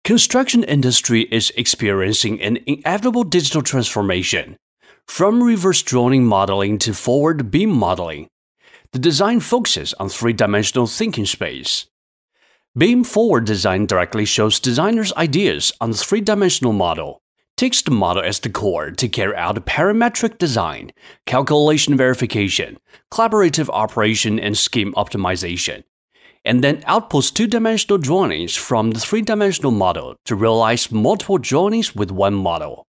Construction industry is experiencing an inevitable digital transformation, from reverse drawing modeling to forward beam modeling. The design focuses on three-dimensional thinking space. Beam forward design directly shows designers' ideas on the three-dimensional model, takes the model as the core to carry out parametric design, calculation verification, collaborative operation, and scheme optimization, and then outputs two-dimensional drawings from the three-dimensional model to realize multiple drawings with one model.